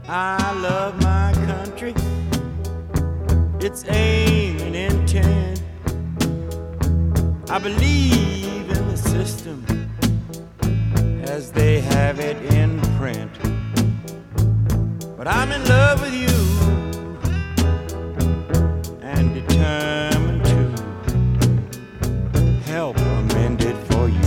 I love my country, its aim and intent. I believe in the system as they have it in print. But I'm in love with you and determined to help amend it for you.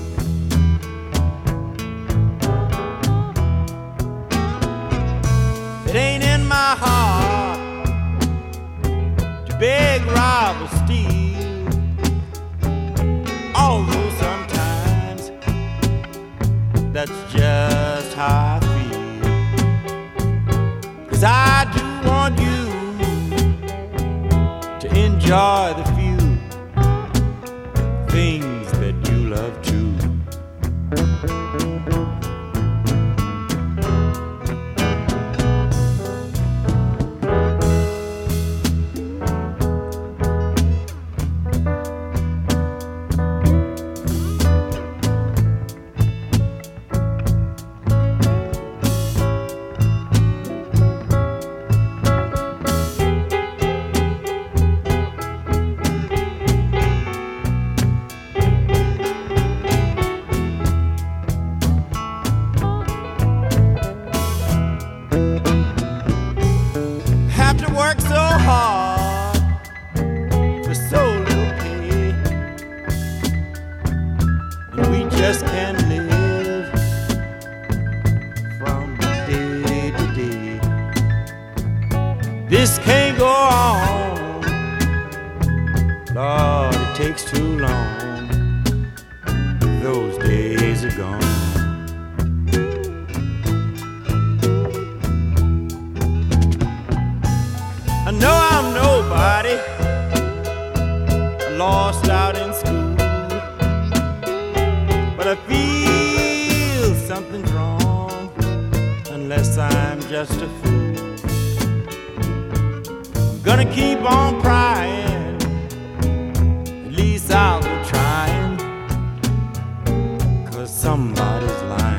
It ain't in my heart to beg, rob, or steal, although sometimes that's just how I feel. 'Cause I do want you to enjoy the few things that you love too. Work so hard for so little pay, and we just can't live from day to day. This can't go on, Lord, it takes too long. Those days are gone. I know I'm nobody, lost out in school, but I feel something's wrong unless I'm just a fool. I'm gonna keep on prying, at least I'll be trying, 'cause somebody's lying.